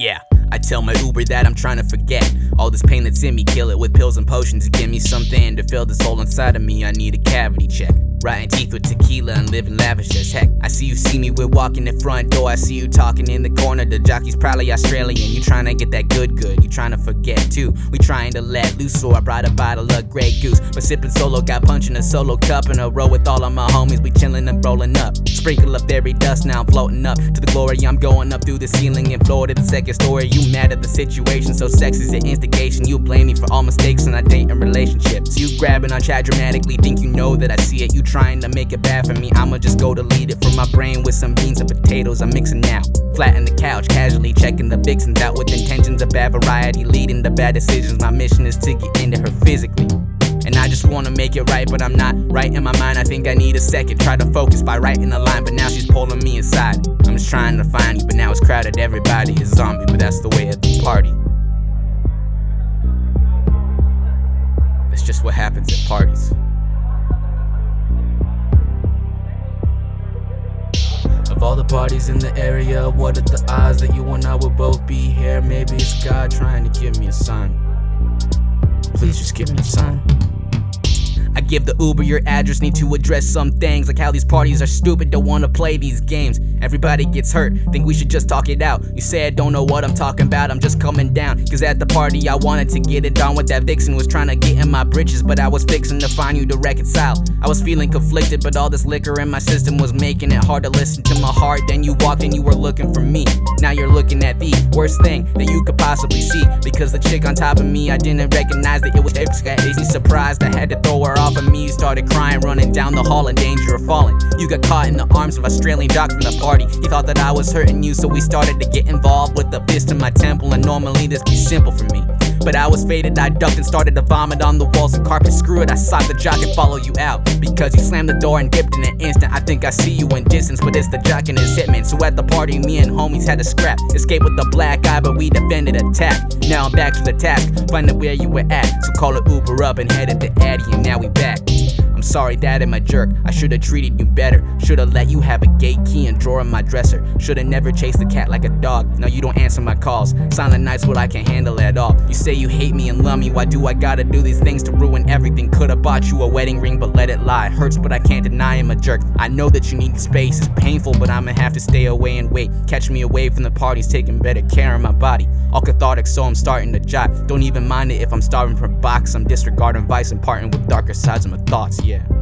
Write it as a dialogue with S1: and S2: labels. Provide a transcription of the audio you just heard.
S1: Yeah, I tell my Uber that I'm trying to forget all this pain that's in me, kill it with pills and potions to give me something to fill this hole inside of me. I need a cavity check, rotting teeth with tequila and living lavish as heck. I see me, we're walking the front door. I see you talking in the corner, the jockey's probably Australian. You trying to get that good, you trying to forget too. We trying to let loose, so I brought a bottle of Grey Goose. But sipping solo, got punch in a solo cup in a row with all of my homies. We chillin' and rollin' up, sprinkle up fairy dust, now I'm floating up to the glory. I'm going up through the ceiling and floor to the second story. You mad at the situation, so sex is the instigation. You blame me for all mistakes in our dating relationships. You grabbing on chat dramatically, think you know that I see it. You trying to make it bad for me, I'ma just go delete it from my brain with some beans and potatoes I'm mixing now. Flat on the couch, casually checking the vixens out with intentions of bad variety, leading to bad decisions. My mission is to get into her physically, and I just wanna make it right, but I'm not right in my mind. I think I need a second, try to focus by writing a line, but now she's pulling me aside. I'm just trying to find you, but now it's crowded, everybody is zombie, but that's the way of the party. That's just what happens at parties. Of all the parties in the area, what are the odds that you and I will both be here? Maybe it's God trying to give me a sign. Please just give me a sign. I give the Uber your address, need to address some things, like how these parties are stupid, don't wanna play these games. Everybody gets hurt, think we should just talk it out. You say I don't know what I'm talking about, I'm just coming down. Cause at the party I wanted to get it on with that vixen, was trying to get in my britches, but I was fixing to find you to reconcile. I was feeling conflicted, but all this liquor in my system was making it hard to listen to my heart. Then you walked and you were looking for me, now you're looking at the worst thing that you could possibly see. Because the chick on top of me, I didn't recognize that it was easy. Surprised I had to throw her off of me. You started crying, running down the hall in danger of falling. You got caught in the arms of Australian Doc from the party. He thought that I was hurting you, so we started to get involved with a fist in my temple. And normally this be simple for me, but I was faded, I ducked and started to vomit on the walls and carpet. Screw it, I sought the jock and follow you out, because you slammed the door and dipped in an instant. I think I see you in distance, but it's the jock and his hitman. So at the party, me and homies had to scrap, escape with the black eye, but we defended attack. Now I'm back to the task, finding where you were at. So call it Uber up and headed to Addy, and now we back. I'm sorry that I'm a jerk, I should've treated you better. Should've let you have a gate key and drawer in my dresser. Should've never chased the cat like a dog. Now you don't answer my calls, silent nights what I can't handle at all. You say you hate me and love me, why do I gotta do these things to ruin everything? Could've bought you a wedding ring, but let it lie. Hurts, but I can't deny I'm a jerk. I know that you need space, it's painful, but I'ma have to stay away and wait. Catch me away from the parties, taking better care of my body. All cathartic, so I'm starting to jot. Don't even mind it if I'm starving for box. I'm disregarding vice and parting with darker sides of my thoughts, yeah.